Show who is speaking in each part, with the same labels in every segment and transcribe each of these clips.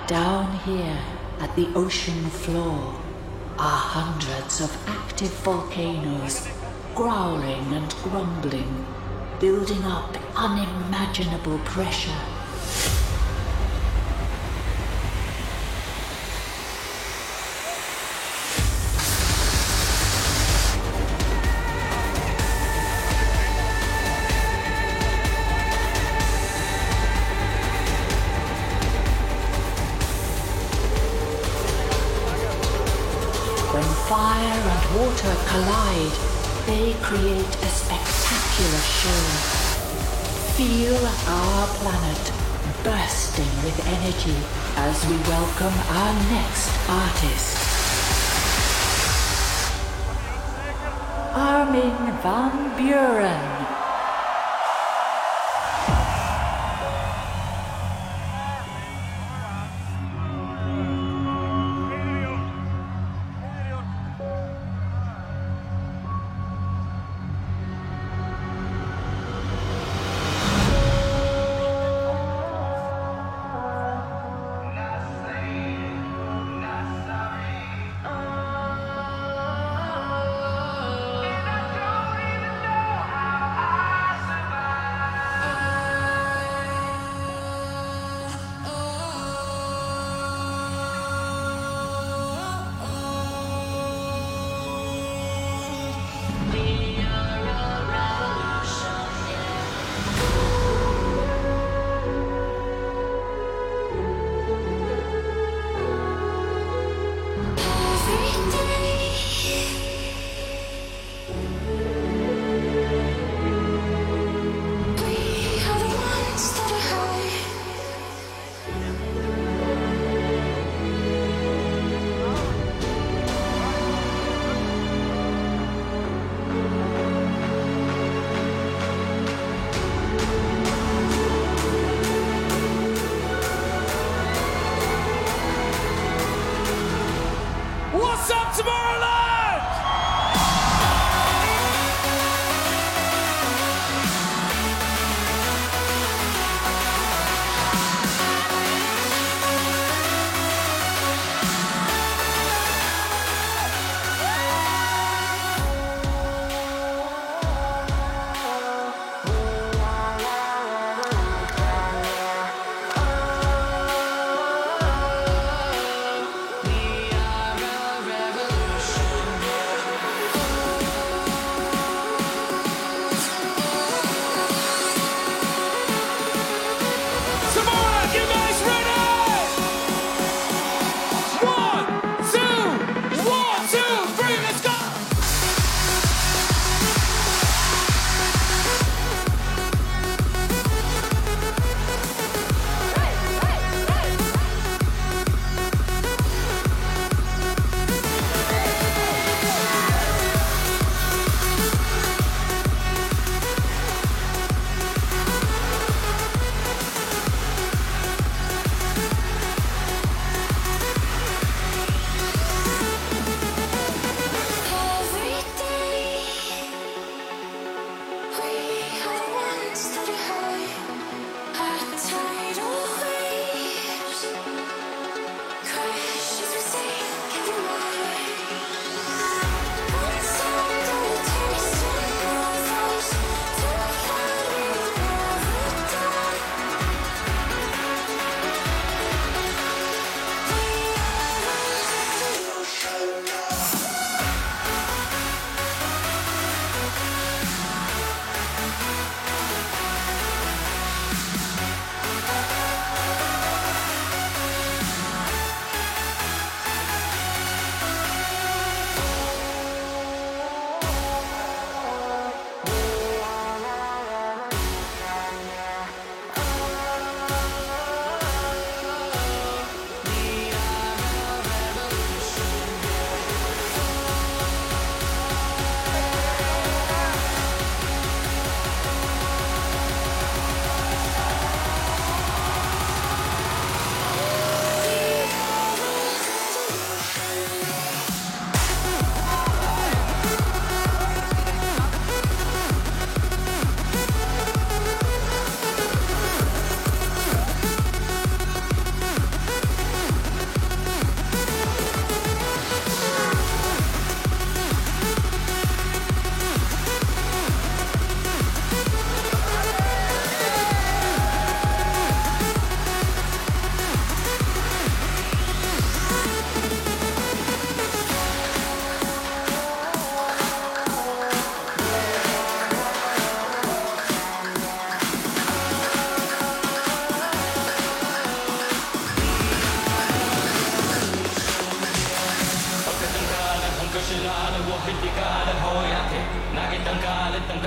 Speaker 1: Down here at the ocean floor are hundreds of active volcanoes, growling and grumbling, building up unimaginable pressure. Fire and water collide, they create a spectacular show. Feel our planet bursting with energy as we welcome our next artist. Armin van Buuren.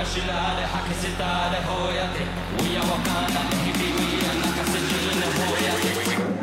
Speaker 2: しらで吐き捨てたでほやてうやわかんない日々うや泣かせじるねほやて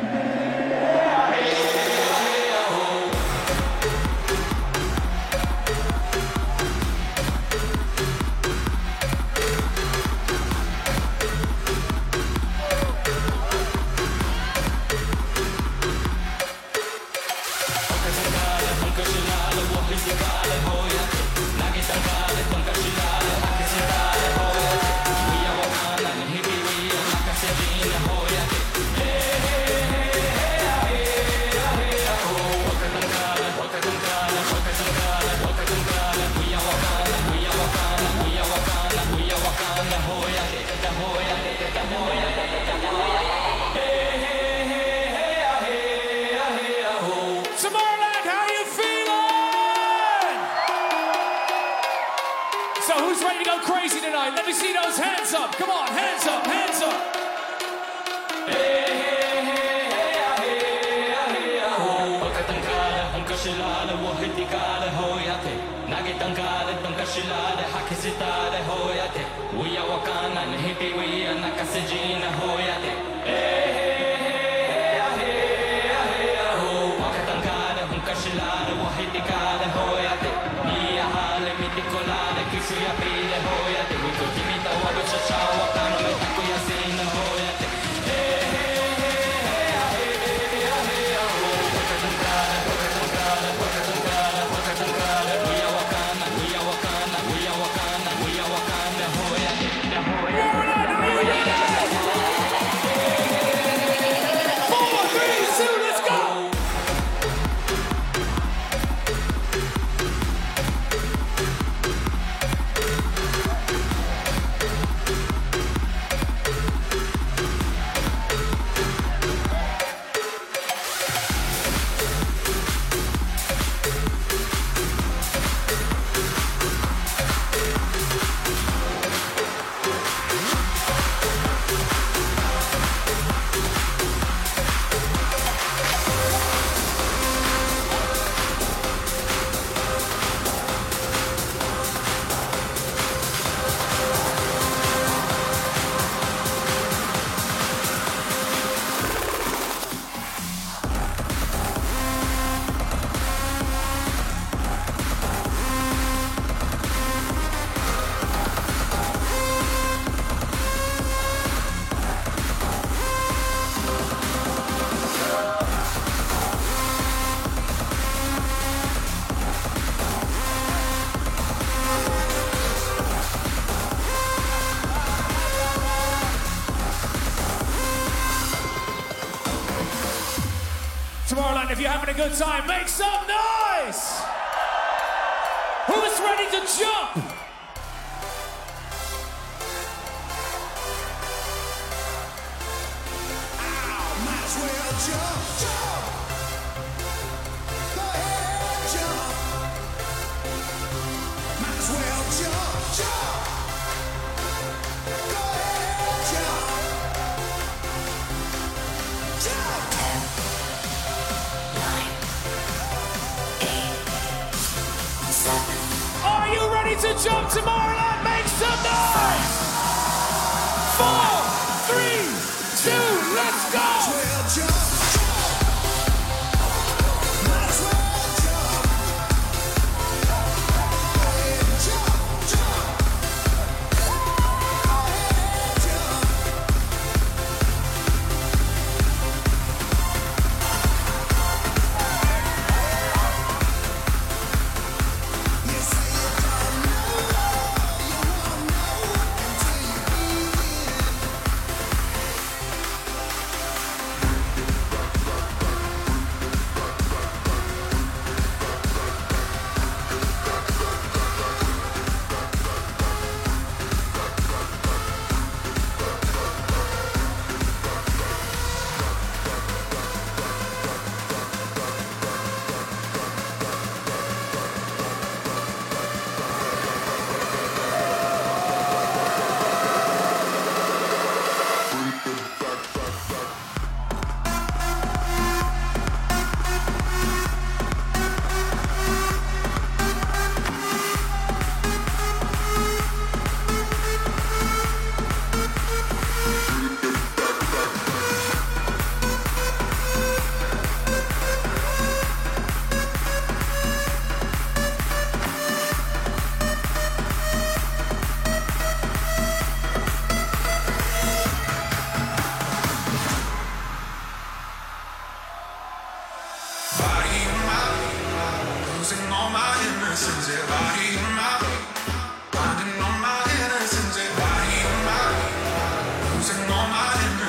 Speaker 3: Tomorrowland, if you're having a good time, make some noise! Who's ready to jump?
Speaker 4: Might as well jump, jump! Go ahead, jump! Might as well jump, jump! Go ahead, jump! Jump!
Speaker 1: 10, 9, 8, 7.
Speaker 3: Are you ready to jump Tomorrowland? Make some noise! 4, 3, 2, let's go!
Speaker 4: Might as well jump, jump! Might as well jump! Go ahead, jump, jump! Go ahead, jump! You say you don't know, you won't know.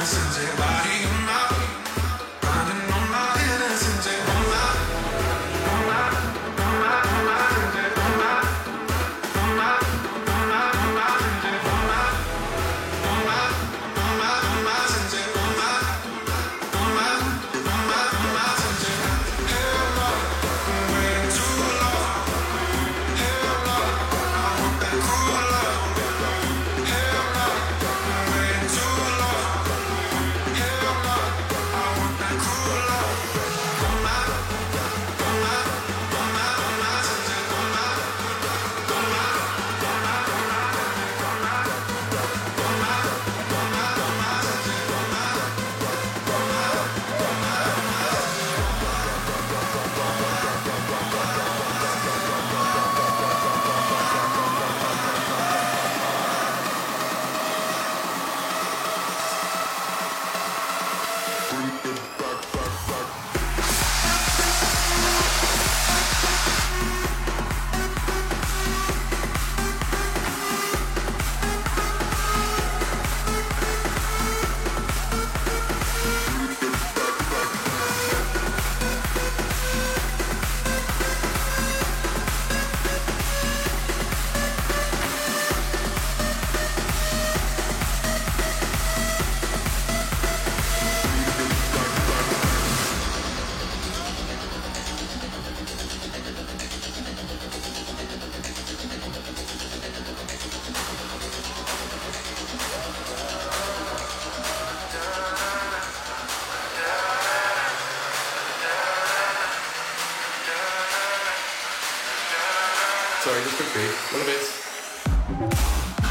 Speaker 5: Sorry, just quickly. One of it.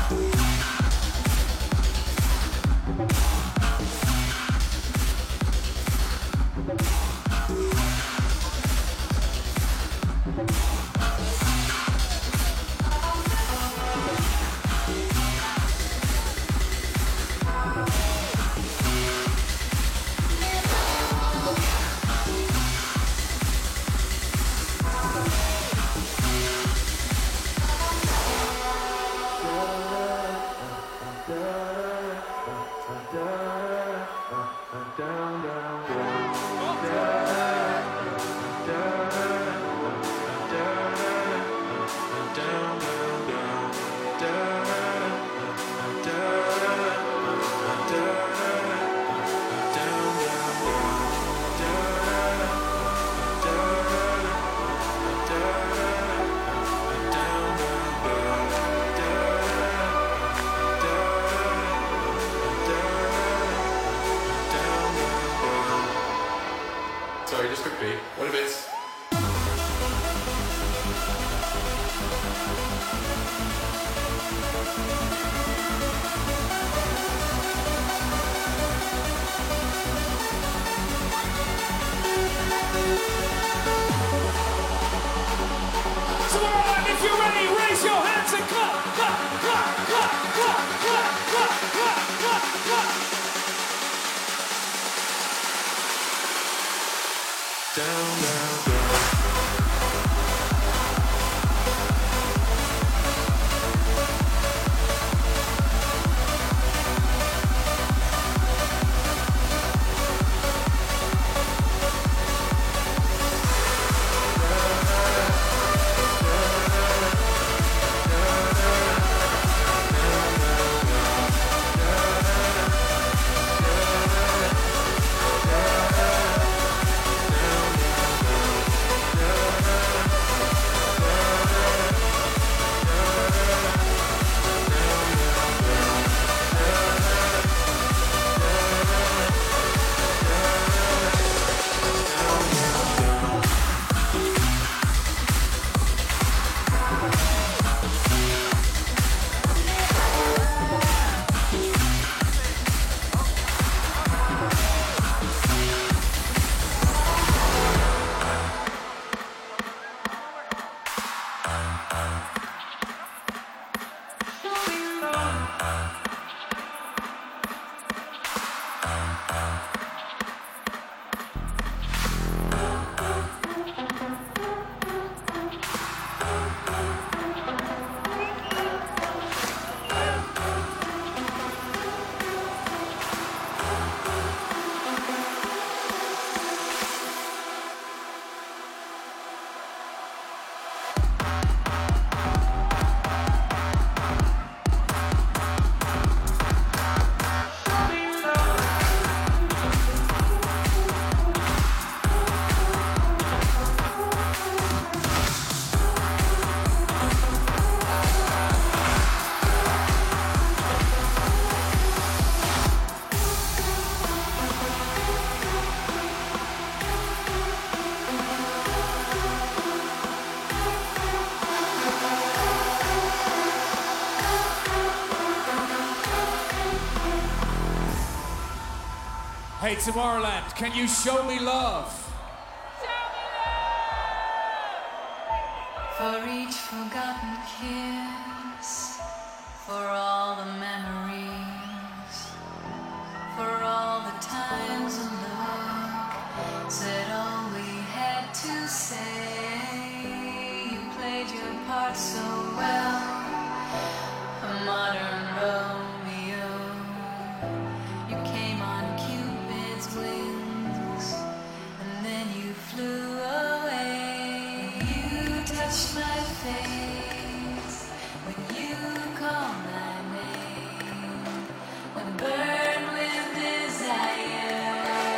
Speaker 5: Sorry, just quickly. One of it.
Speaker 3: So alright, if you're ready, raise your hands and clap, clap, clap, clap, clap, clap, clap, clap, clap, clap.
Speaker 5: Down, down, down.
Speaker 3: Hey, Tomorrowland, can you show me love?
Speaker 6: For each forgotten kiss, for all the memories, for all the times a look said all we had to say. You played your part so well, a modern Romeo. You came on Cupid's wings, and then you flew away. You touched my face when you called my name, and burned with desire.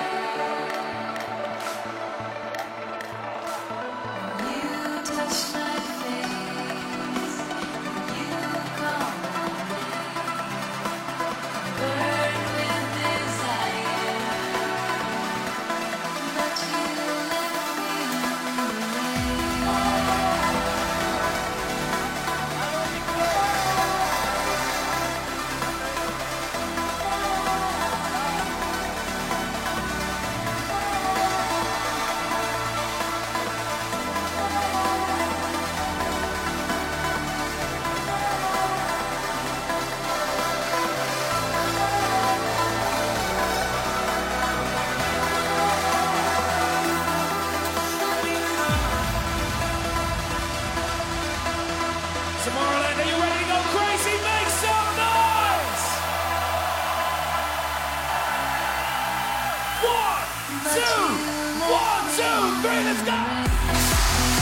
Speaker 6: You touched my face when you called my name, burned with desire. But you left me away.
Speaker 3: Tomorrowland, are you ready to go crazy? Make some noise! 1, 2, 1, 2, 3, let's go!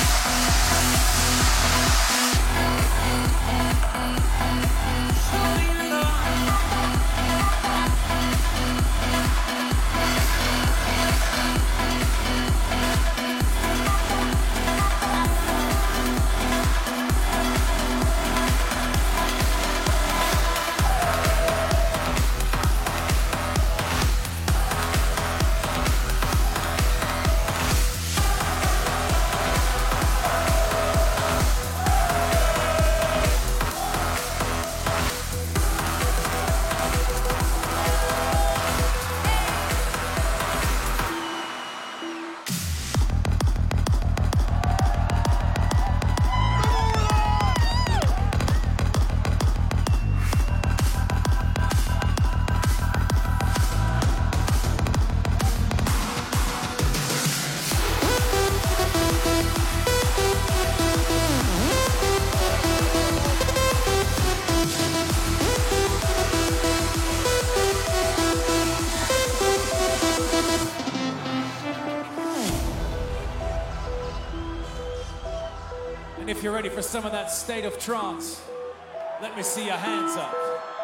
Speaker 3: And if you're ready for some of that state of trance, let me see your hands up.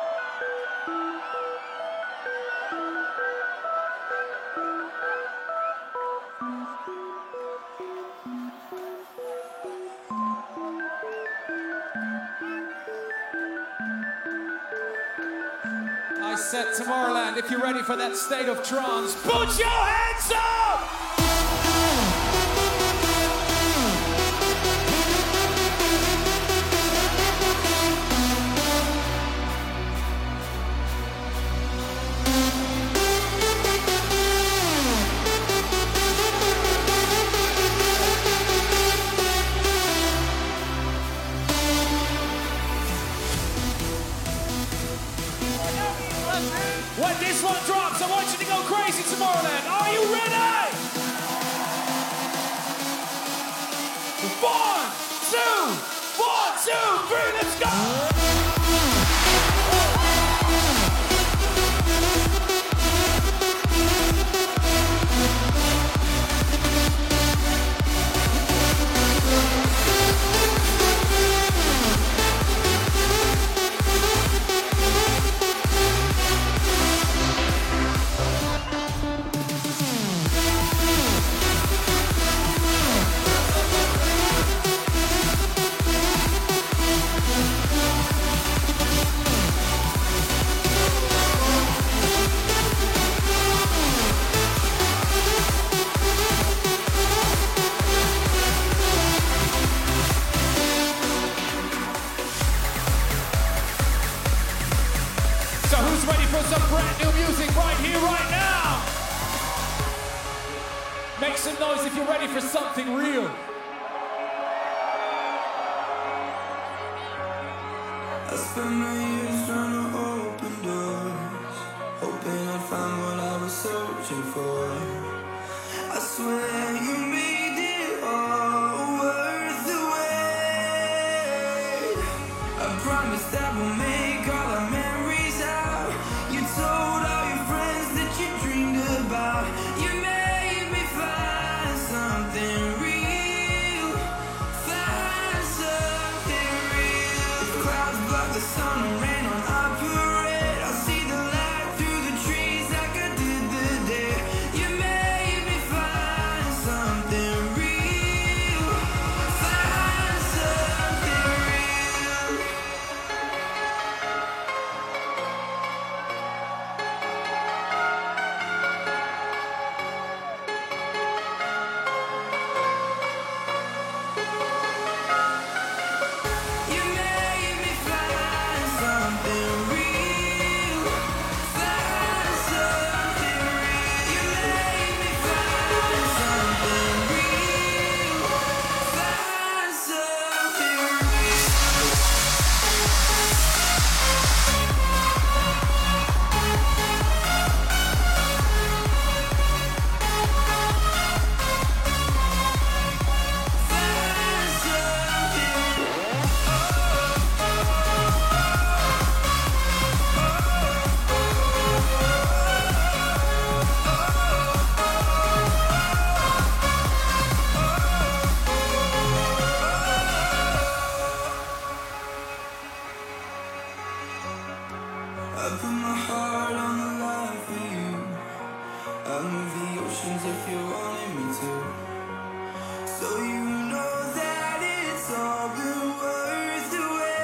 Speaker 3: I said Tomorrowland, if you're ready for that state of trance, put your hands up! When this one drops, I want you to go crazy, Tomorrowland. Are you ready? 1, 2, 1, 2, 3, let's go! some noise if you're ready for something real.
Speaker 7: I spent my years trying to open doors, hoping I'd find what I was searching for. I swear you made it all worth the wait. I promise that we'll make all our memories out. You told all your friends that you dreamed about. You made me find something real, find something real. If clouds block the sun and rain on our parade, I'll see the light through the trees like I did the day. You made me find something real, find something real. You made me find something real, find something real. You made me find something real, find something real. Find something. I put my heart on the line for you. I'll move the oceans if you wanted me to. So you know that it's all been worth the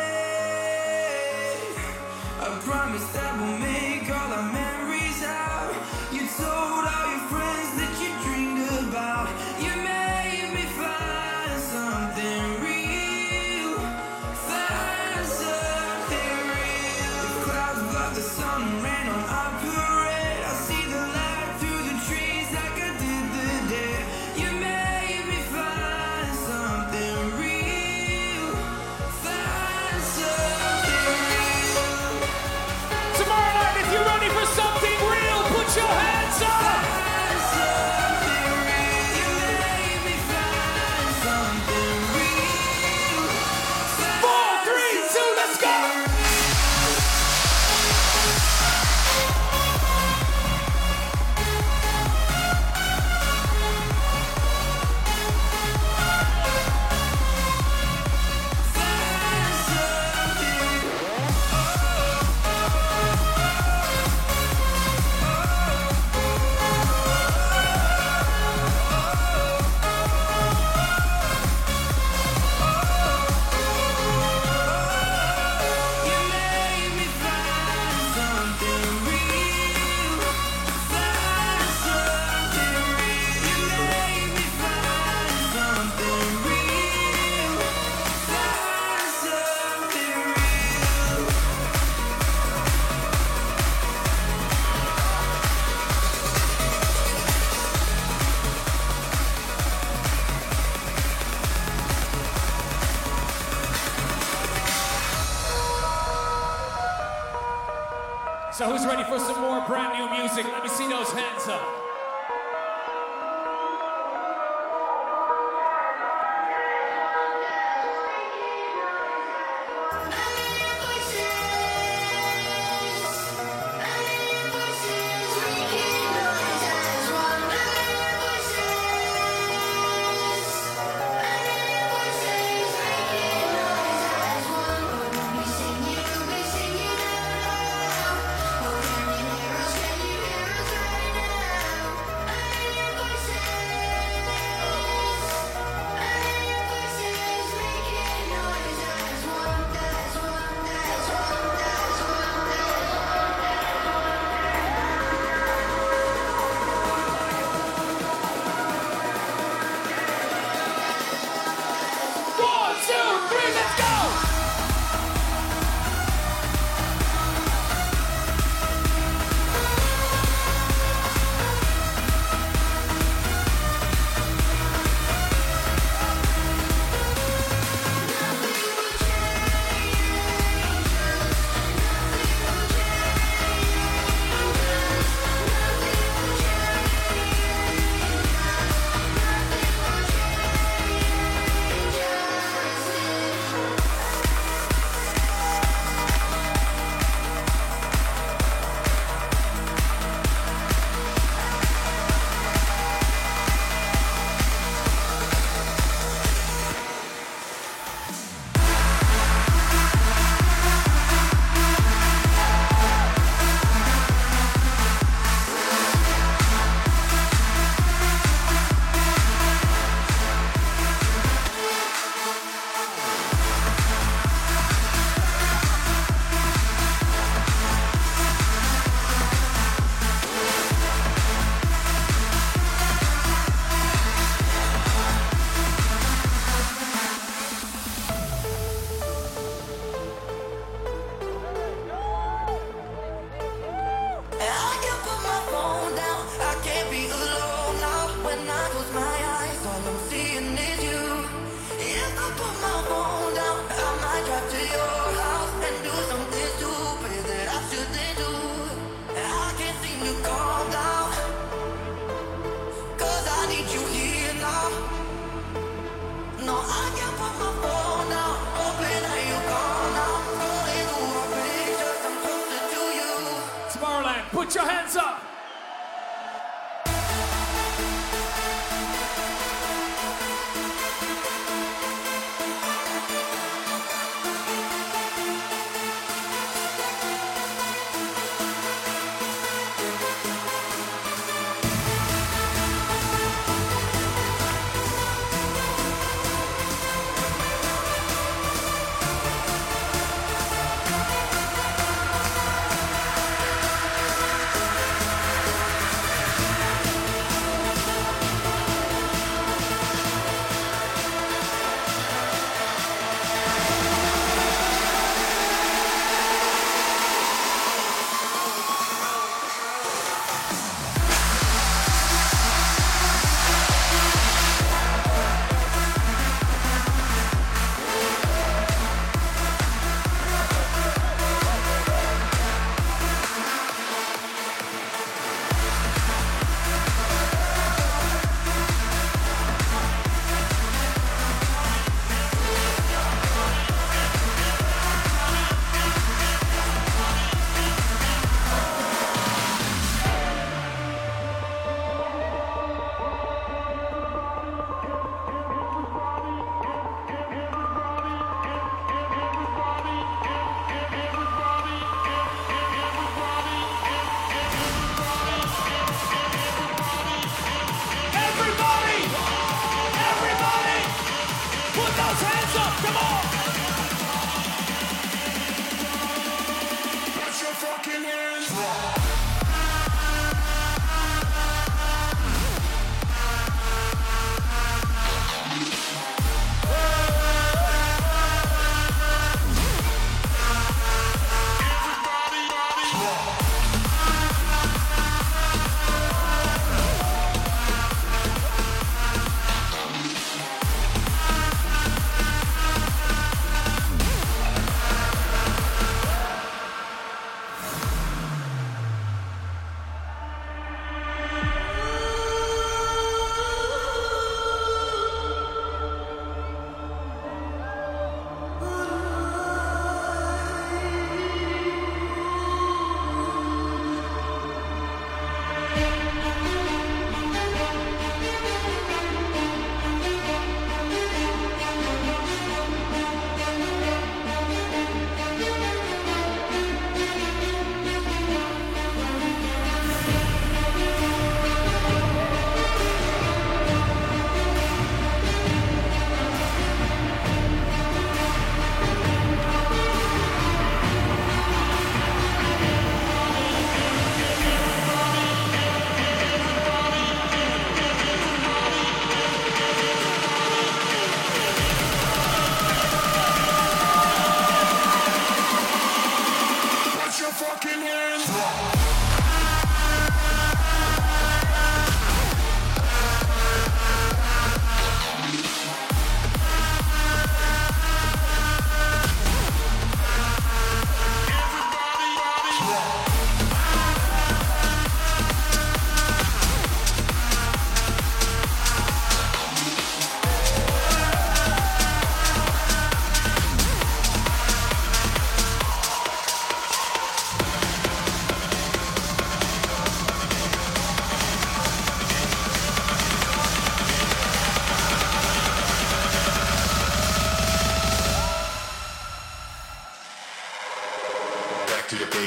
Speaker 7: wait. I promise that we'll make all our memories out. You told all your friends that you dreamed about. You made me find something real, find something real. If clouds block the sun and rain on our parade, I'll see the light through the trees like I did the day. You made me find something real, find something real.
Speaker 3: Tomorrow night, if you're ready for something real, put your hands up.
Speaker 7: Find something real. You made me find something real.
Speaker 3: 4, 3, 2, let's go.
Speaker 7: Find something. You made me find something real, find something real. You made me find something real, find something real.
Speaker 3: So who's ready for some more brand new music? Let me see those hands up.
Speaker 6: Can you hear us right now?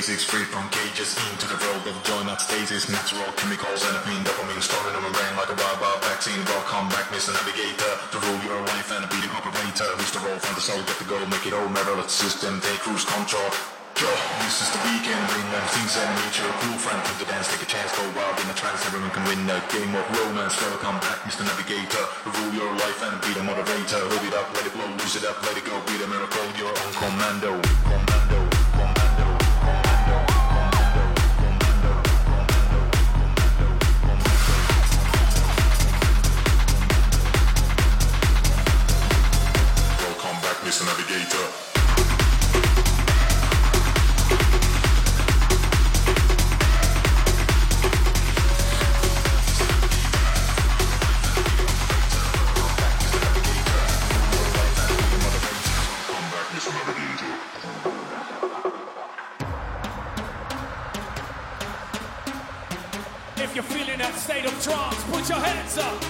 Speaker 8: basics, free from cages, into the world of joy, not stasis. Natural chemicals, endorphin, dopamine, stored in my brain like a wild vaccine. Welcome back, Mr. Navigator, to rule your life and be the operator. Who's the role from the soul, get the goal, make it all matter. Let the system take cruise control. This is the weekend, bring them things and meet your cool friend to the dance, take a chance, go wild in a trance, everyone can win a game of romance. Welcome back, Mr. Navigator, rule your life and be the moderator. Hold it up, let it blow, lose it up, let it go, be the miracle, you're on commando. Commando, commando, commando, commando, commando, commando. Welcome back, Mr. Navigator.
Speaker 3: If you're feeling that state of trance, put your hands up.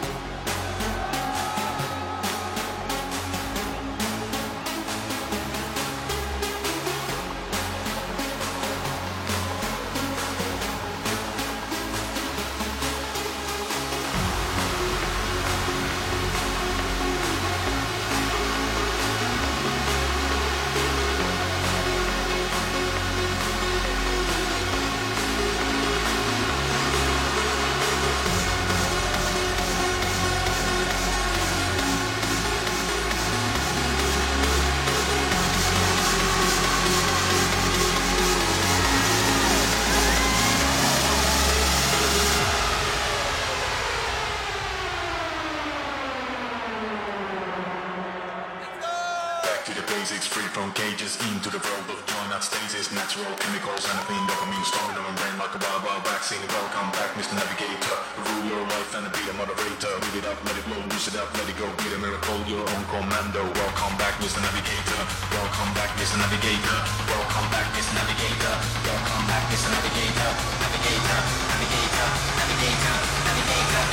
Speaker 8: Free from cages, into the world of joy, not stasis. Natural chemicals, endorphin, dopamine, stored in my brain like a wild vaccine. Welcome back, Mr. Navigator, rule your life and be the moderator. Move it up, let it blow, lose it up, let it go, be the miracle, you're on commando. Welcome back, Mr. Navigator, welcome back, Mr. Navigator, welcome back, Mr. Navigator, welcome back, Mr. Navigator, Navigator, Navigator, Navigator, Navigator,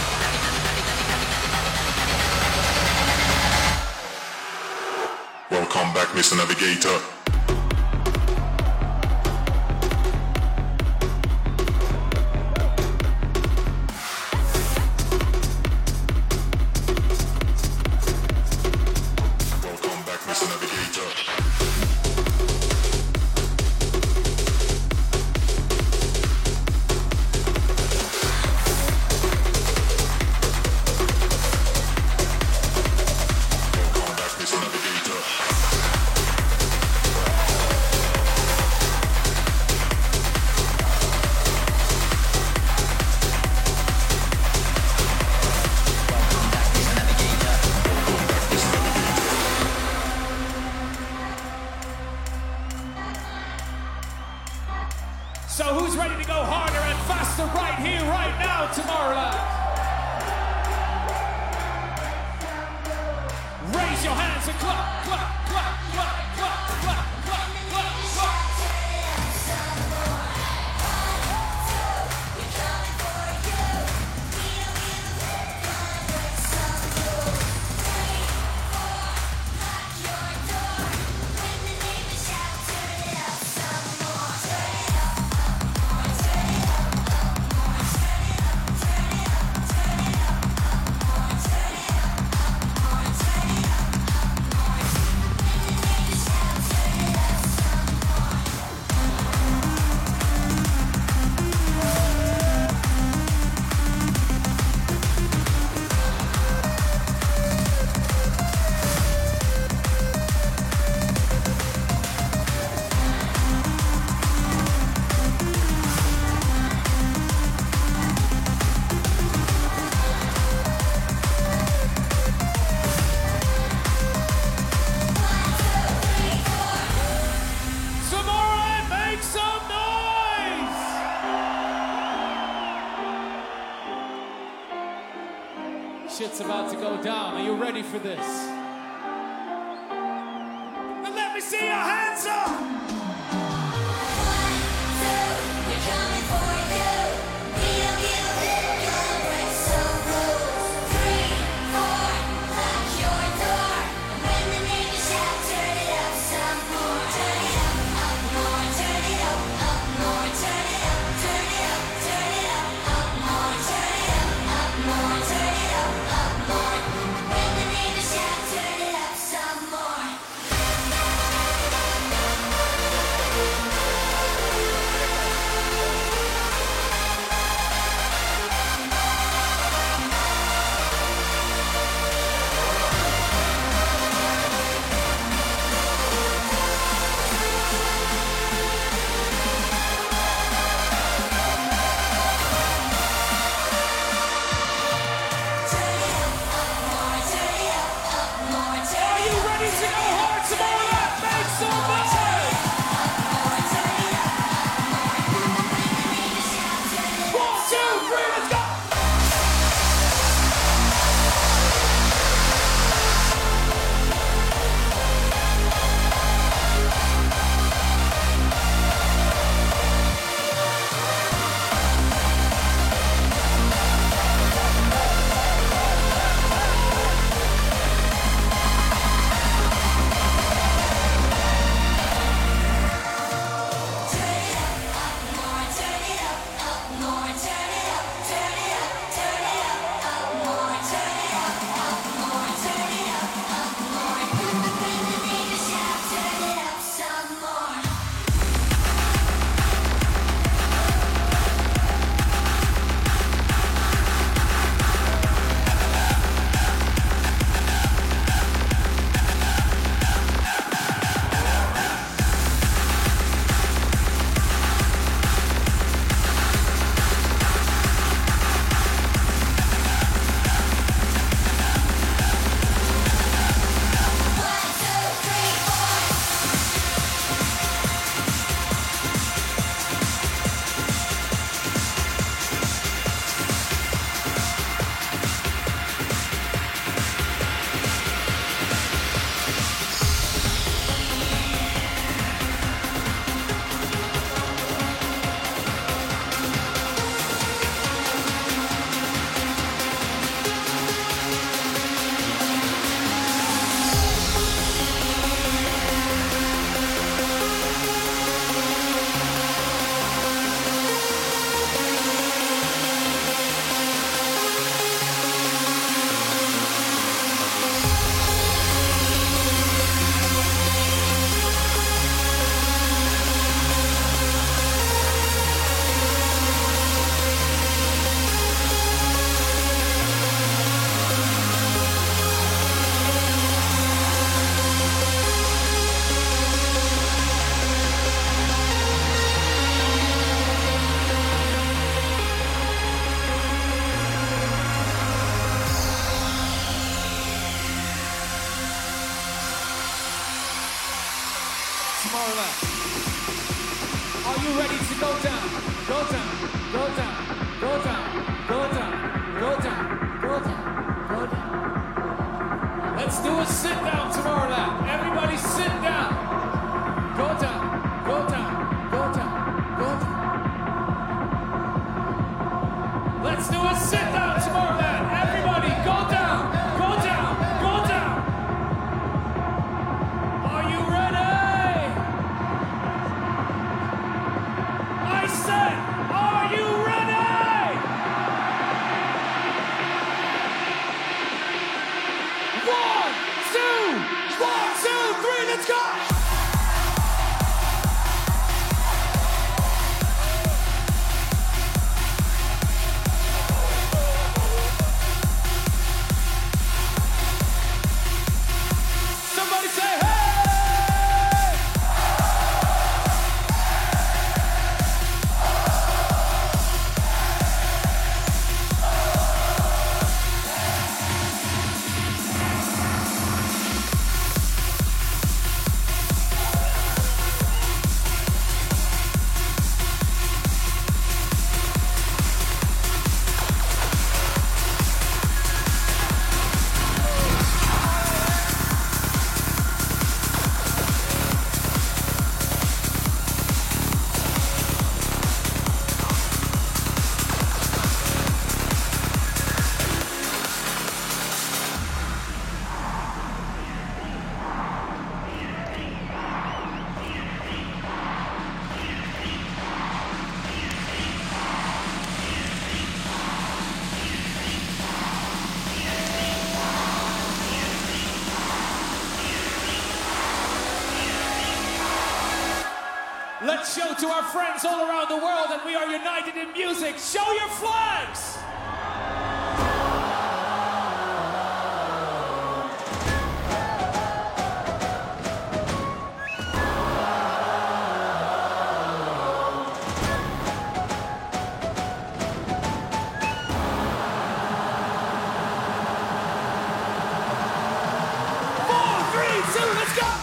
Speaker 8: Welcome back, Mr. Navigator. Welcome back, Mr. Navigator.
Speaker 3: So who's ready to go harder and faster right here, right now, Tomorrowland? Raise your hands and clap, clap, clap, clap, clap, clap, clap, clap, clap. Shit's about to go down. Are you ready for this? Then let me see your hands up!
Speaker 6: 1, 2, we're coming for you. We don't give a bit, gonna break some rules. 3, 4, lock your door. And when the neighbors shout, turn it up some more. Turn it up more. Turn it up
Speaker 3: three, let's go! Tomorrowland. Are you ready to go down? Go down, go down, go down, go down, go down, go down, go down. Let's do a sit down, Tomorrowland. Everybody sit down. Go down, go down, go down, go down. Let's do a sit down, Tomorrowland. Everybody go down, go down, go down. Are you ready? I said, are you ready? 1, 2, 3, let's go! Somebody say, hey! Let's show to our friends all around the world that we are united in music. Show your flags! Let's go!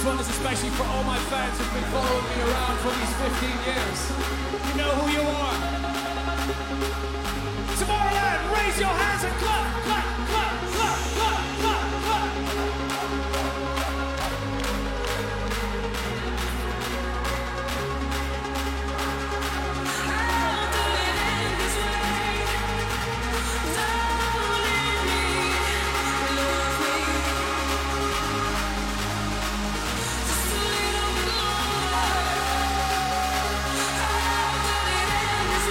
Speaker 3: one is especially for all my fans who've been following me around for these 15 years. You know who you are. Tomorrowland, raise your hands and clap, clap, clap, clap, clap, clap, clap.
Speaker 6: Just a little bit longer.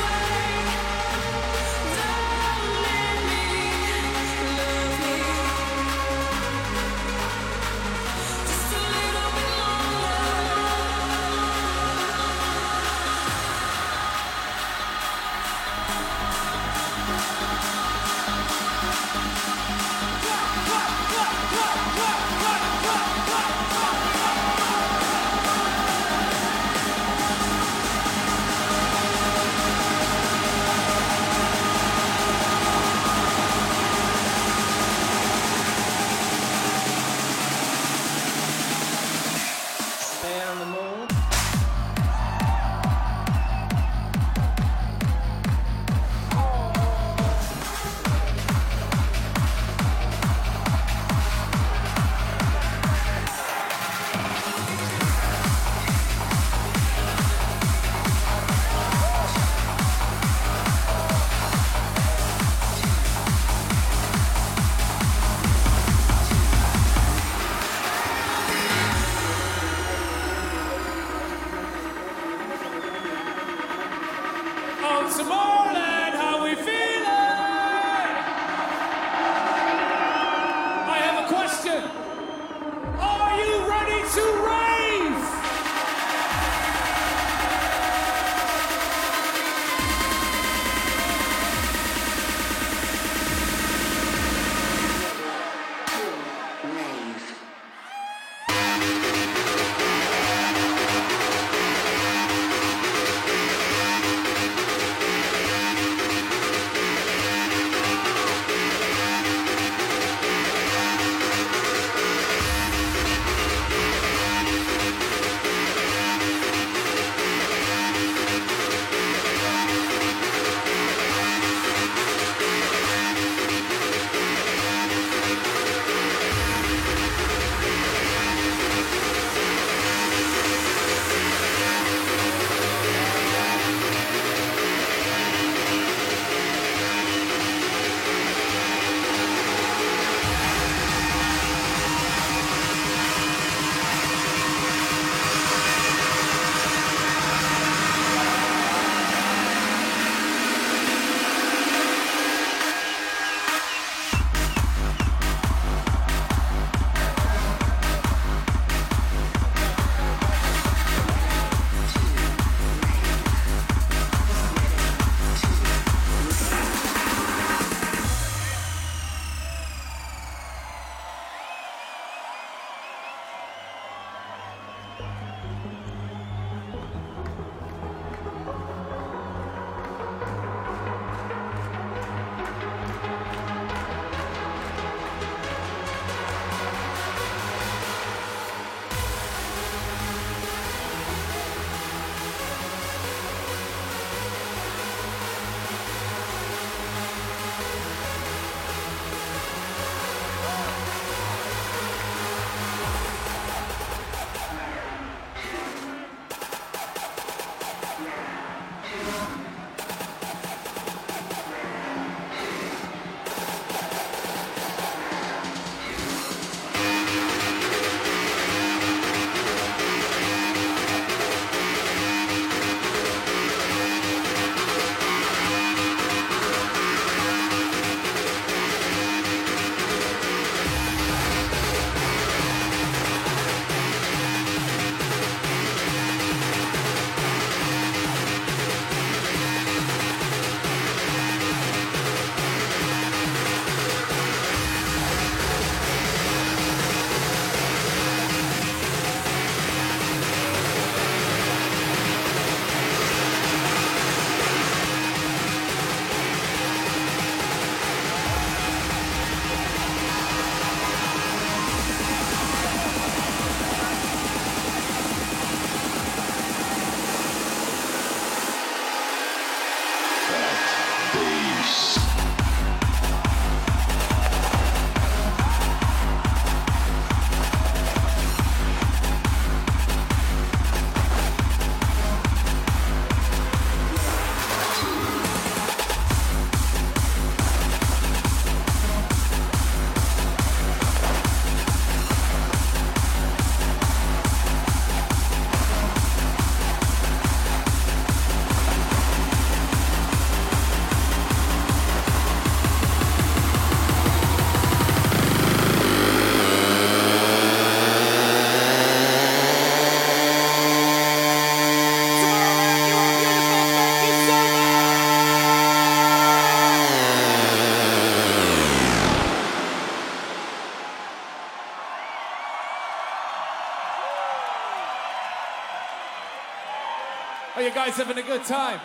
Speaker 3: guys having a good time?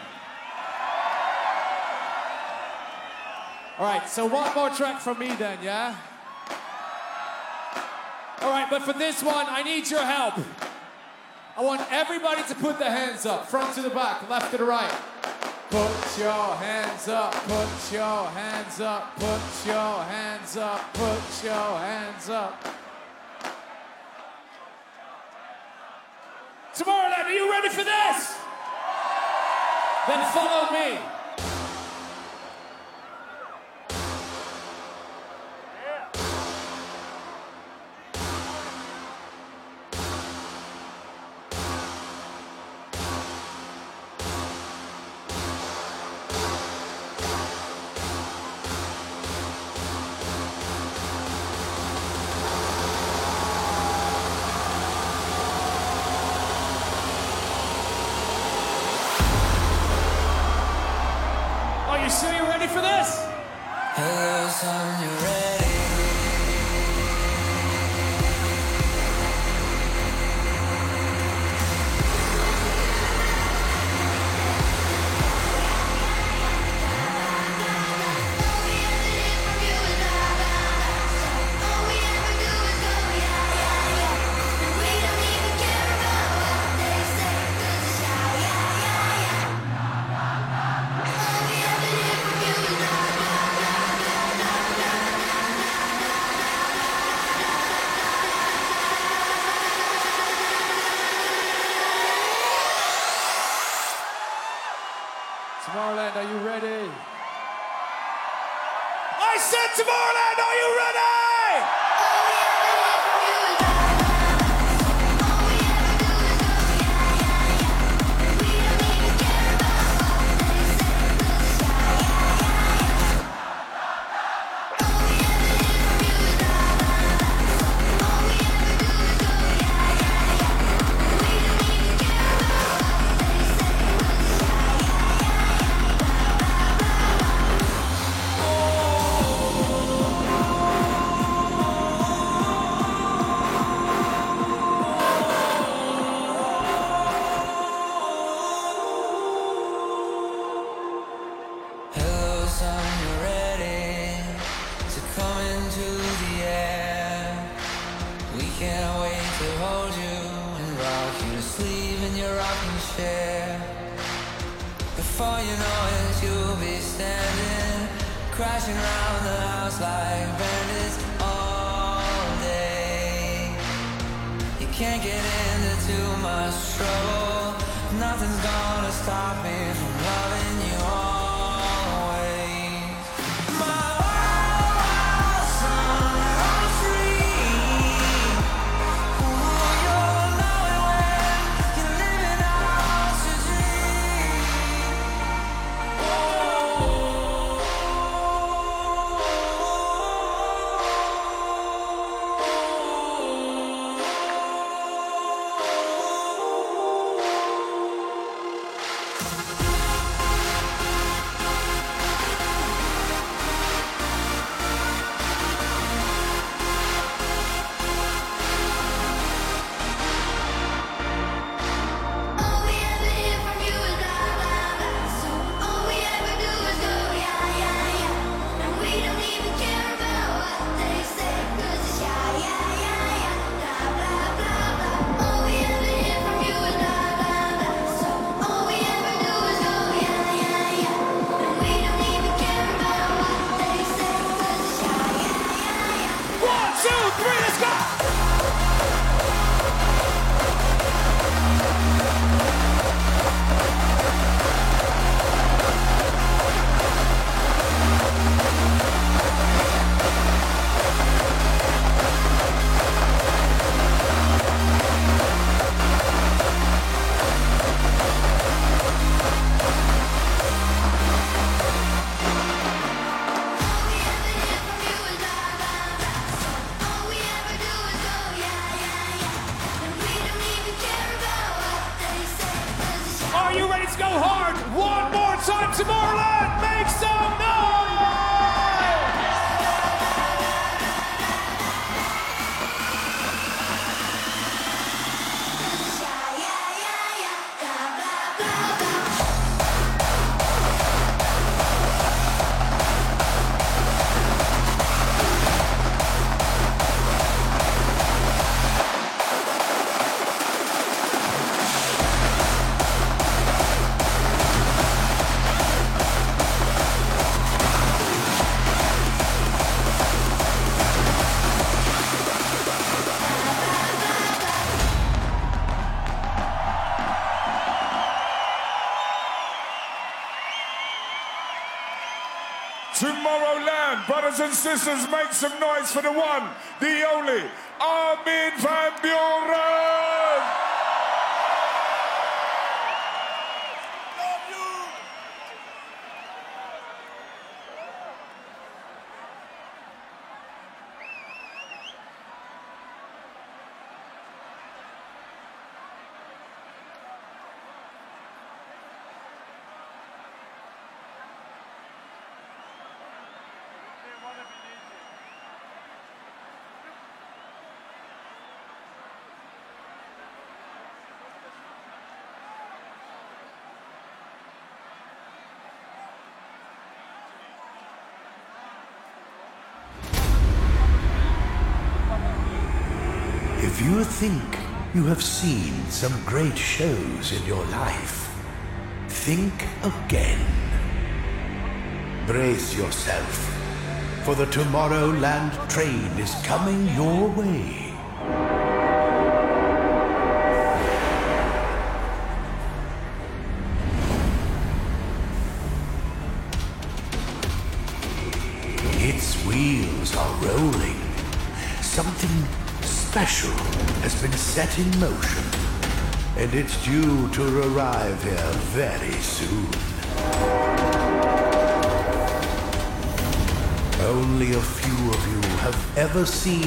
Speaker 3: All right, so one more track from me then, yeah? All right, but for this one, I need your help. I want everybody to put their hands up, front to the back, left to the right. Put your hands up, put your hands up, put your hands up, put your hands up. Tomorrowland, are you ready for this? Then follow me. Are you sure you're ready for this?
Speaker 7: Hello, son, you ready?
Speaker 3: Tomorrowland, are you ready? I said Tomorrowland, are you ready?
Speaker 7: Hello, son, you ready to come into the air? We can't wait to hold you and rock you to sleep in your rocking chair. Before you know it, you'll be standing, crashing around the house like bandits all day. You can't get into too much trouble. Nothing's gonna stop me from loving you always. My wild son, I'm free. Ooh, you'll know it when you're living out your dream.
Speaker 6: All we ever hear from you is blah blah blah. So all we ever do is go yeah yeah yeah. And we don't even care about what they say, 'cause it's yeah yeah yeah yeah. Blah blah blah blah. All we ever hear from you is blah blah blah. So all we ever do is go yeah yeah yeah. And we don't even care about what they say, 'cause it's yeah yeah yeah yeah.
Speaker 3: 1, 2, 3, let's go!
Speaker 6: All we ever hear from you is blah blah blah. So all we ever
Speaker 3: Tomorrowland, brothers and sisters, make some noise for the one, the only, Armin van Buuren!
Speaker 9: If you think you have seen some great shows in your life, think again. Brace yourself, for the Tomorrowland train is coming your way. Its wheels are rolling. Something special has been set in motion, and it's due to arrive here very soon. Only a few of you have ever seen